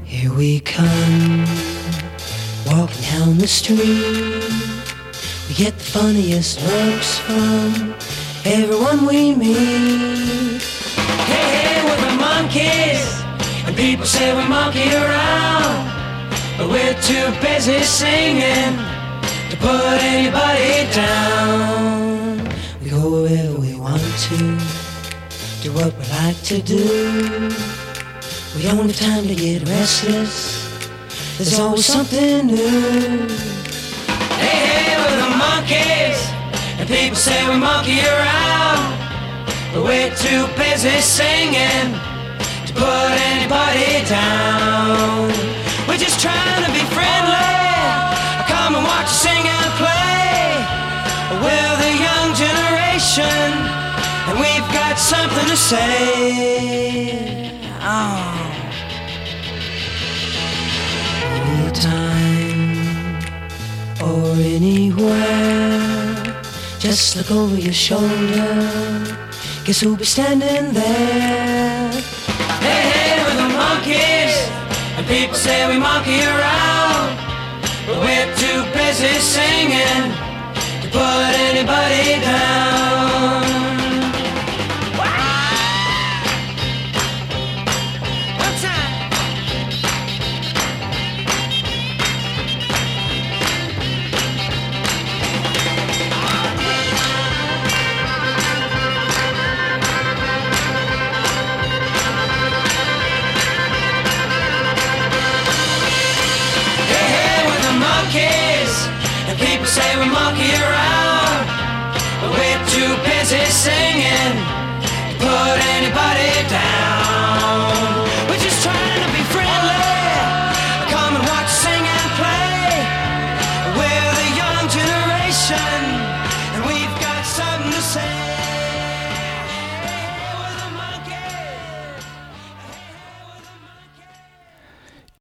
Here we come, walking down the street. We get the funniest looks from everyone we meet. Hey, hey, we're the monkeys, and people say we monkey around, but we're too busy singing to put anybody down. We go wherever we want to, do what we like to do. We don't have time to get restless, there's always something new. Hey, hey, we're the monkeys, and people say we monkey around, but we're too busy singing to put anybody down. We're just trying to be friendly, come and watch us sing and play. We're the young generation, and we've got something to say. Oh. Anytime or anywhere, just look over your shoulder, guess who'll be standing there? Hey, hey, we're the monkeys, and people say we monkey around, but we're too busy singing to put anybody down. People say we monkey around, but we're too busy singing to put anybody down.